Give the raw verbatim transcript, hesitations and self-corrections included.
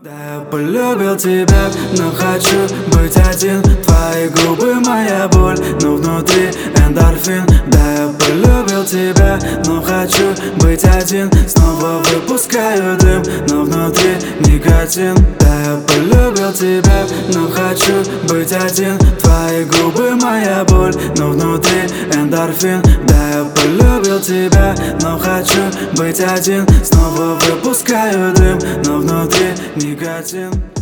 Да, я полюбил тебя, но хочу быть один. Твои губы моя боль, но внутри эндорфин. Да, я полюбил тебя, но хочу быть один. Снова выпускаю дым, но внутри никотин. Да, я полюбил тебя, но хочу быть один. Твои губы моя боль, но внутри эндорфин. Да, я полюбил тебя, но хочу быть один. Снова выпускаю дым, но внутри никотин.